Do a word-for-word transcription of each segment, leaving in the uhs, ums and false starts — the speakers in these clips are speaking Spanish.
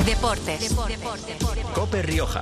Deportes. Deportes. COPE Rioja.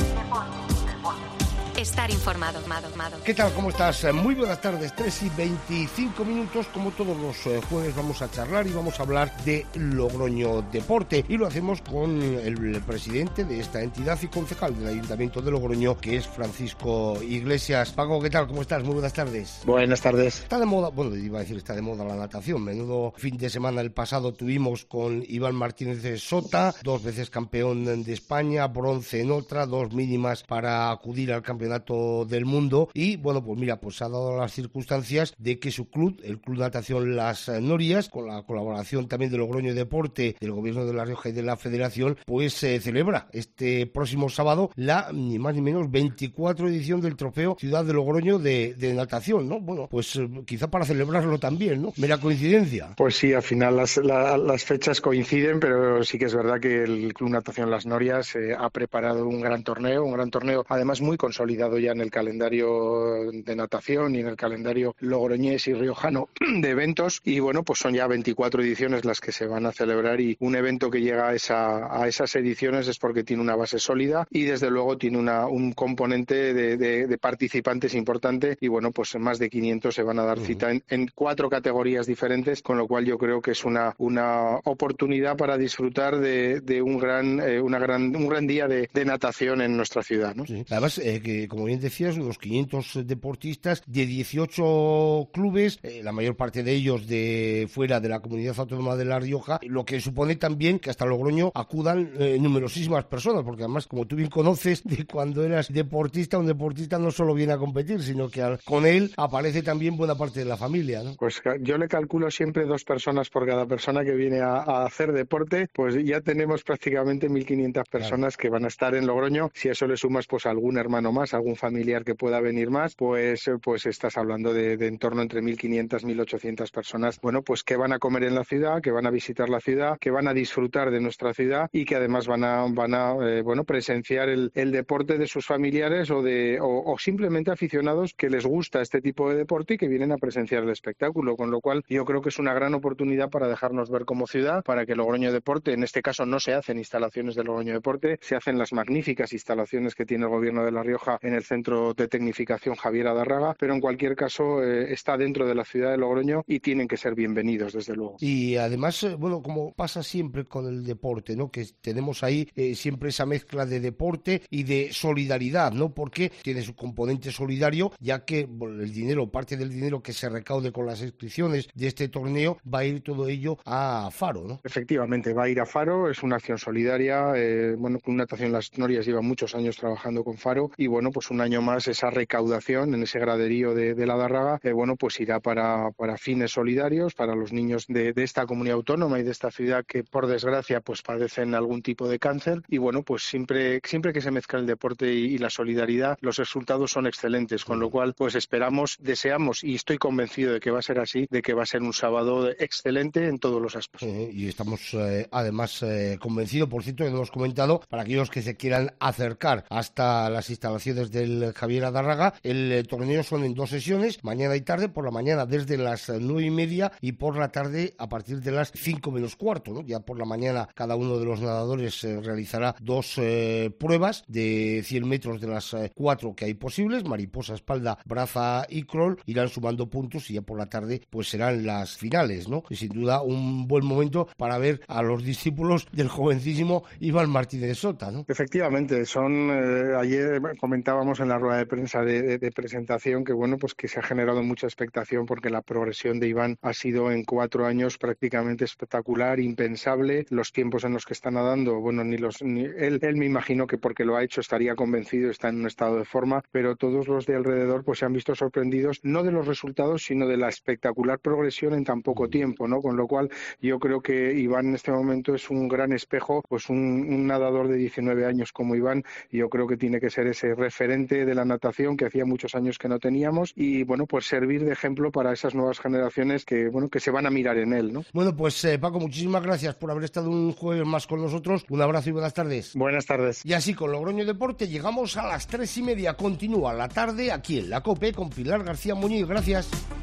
Estar informado. ¿Qué tal? ¿Cómo estás? Muy buenas tardes, tres y veinticinco minutos. Como todos los jueves vamos a charlar y vamos a hablar de Logroño Deporte. Y lo hacemos con el presidente de esta entidad y concejal del Ayuntamiento de Logroño, que es Francisco Iglesias. Paco, ¿qué tal? ¿Cómo estás? Muy buenas tardes. Buenas tardes. Está de moda, bueno, iba a decir está de moda la natación. Menudo fin de semana el pasado tuvimos con Iván Martínez de Sota, dos veces campeón de España, bronce en otra, dos mínimas para acudir al campeonato del mundo. Y bueno, pues mira, pues ha dado las circunstancias de que su club, el Club Natación Las Norias, con la colaboración también de Logroño Deporte, del Gobierno de La Rioja y de la Federación, pues se eh, celebra este próximo sábado la ni más ni menos veinticuatro edición del Trofeo Ciudad de Logroño de, de natación, ¿no? Bueno, pues eh, quizá para celebrarlo también, ¿no? Mera coincidencia. Pues sí, al final las, la, las fechas coinciden, pero sí que es verdad que el Club Natación Las Norias eh, ha preparado un gran torneo, un gran torneo además muy consolidado ya en el calendario de natación y en el calendario logroñés y riojano de eventos, y bueno, pues son ya veinticuatro ediciones las que se van a celebrar, y un evento que llega a, esa, a esas ediciones es porque tiene una base sólida y desde luego tiene una, un componente de, de, de participantes importante, y bueno, pues más de quinientos se van a dar cita en, en cuatro categorías diferentes, con lo cual yo creo que es una, una oportunidad para disfrutar de, de un gran eh, una gran un gran día de, de natación en nuestra ciudad, ¿no? Sí. Además, eh, que como bien decías, unos quinientos deportistas de dieciocho clubes, eh, la mayor parte de ellos de fuera de la Comunidad Autónoma de La Rioja, lo que supone también que hasta Logroño acudan eh, numerosísimas personas, porque además, como tú bien conoces, de cuando eras deportista, un deportista no solo viene a competir, sino que al, con él aparece también buena parte de la familia, ¿no? Pues yo le calculo siempre dos personas por cada persona que viene a, a hacer deporte, pues ya tenemos prácticamente mil quinientas personas, claro, que van a estar en Logroño. Si a eso le sumas pues algún hermano más, algún familiar que pueda venir más, pues pues estás hablando de, de en torno entre mil quinientas, mil ochocientas personas, bueno, pues que van a comer en la ciudad, que van a visitar la ciudad, que van a disfrutar de nuestra ciudad y que además van a van a eh, bueno, presenciar el, el deporte de sus familiares o de o, o simplemente aficionados que les gusta este tipo de deporte y que vienen a presenciar el espectáculo, con lo cual yo creo que es una gran oportunidad para dejarnos ver como ciudad, para que Logroño Deporte, en este caso no se hacen instalaciones de Logroño Deporte, se hacen las magníficas instalaciones que tiene el Gobierno de La Rioja en el Centro de Tecnificación Javier Adarraga, pero en cualquier caso eh, está dentro de la ciudad de Logroño y tienen que ser bienvenidos, desde luego. Y además, eh, bueno, como pasa siempre con el deporte, ¿no? Que tenemos ahí eh, siempre esa mezcla de deporte y de solidaridad, ¿no? Porque tiene su componente solidario, ya que bueno, el dinero, parte del dinero que se recaude con las inscripciones de este torneo, va a ir todo ello a Faro, ¿no? Efectivamente, va a ir a Faro, es una acción solidaria, eh, bueno, Club Natación Las Norias lleva muchos años trabajando con Faro y bueno, pues un año más esa recaudación en ese graderío de, de la Darraga, eh, bueno, pues irá para, para fines solidarios, para los niños de, de esta comunidad autónoma y de esta ciudad que por desgracia pues padecen algún tipo de cáncer, y bueno, pues siempre, siempre que se mezcla el deporte y, y la solidaridad, los resultados son excelentes, con lo cual pues esperamos, deseamos y estoy convencido de que va a ser así, de que va a ser un sábado excelente en todos los aspectos. Eh, y estamos eh, además eh, convencidos, por cierto, que lo hemos comentado, para aquellos que se quieran acercar hasta las instalaciones del Javier Adarraga, el eh, torneo son en dos sesiones, mañana y tarde, por la mañana desde las nueve y media y por la tarde a partir de las cinco menos cuarto, ¿no? Ya por la mañana cada uno de los nadadores eh, realizará dos eh, pruebas de cien metros de las eh, cuatro que hay posibles, mariposa, espalda, braza y crawl, irán sumando puntos y ya por la tarde pues serán las finales, ¿no? Y sin duda un buen momento para ver a los discípulos del jovencísimo Iván Martínez Sota, ¿no? Efectivamente, son eh, ayer comentábamos en la rueda de prensa de, de, de presentación que bueno, pues que se ha generado mucha expectación porque la progresión de Iván ha sido en cuatro años prácticamente espectacular, impensable. Los tiempos en los que está nadando, bueno, ni los ni él, él me imagino que porque lo ha hecho estaría convencido, está en un estado de forma, pero todos los de alrededor pues se han visto sorprendidos no de los resultados, sino de la espectacular progresión en tan poco tiempo, ¿no? Con lo cual yo creo que Iván en este momento es un gran espejo, pues un, un nadador de diecinueve años como Iván, y yo creo que tiene que ser ese referente de la natación que hacía muchos años que no teníamos y bueno, pues servir de ejemplo para esas nuevas generaciones que bueno, que se van a mirar en él, ¿no? Bueno, pues eh, Paco, muchísimas gracias por haber estado un jueves más con nosotros. Un abrazo y buenas tardes. Buenas tardes. Y así con Logroño Deporte llegamos a las tres y media. Continúa la tarde aquí en la COPE con Pilar García Muñiz. Gracias.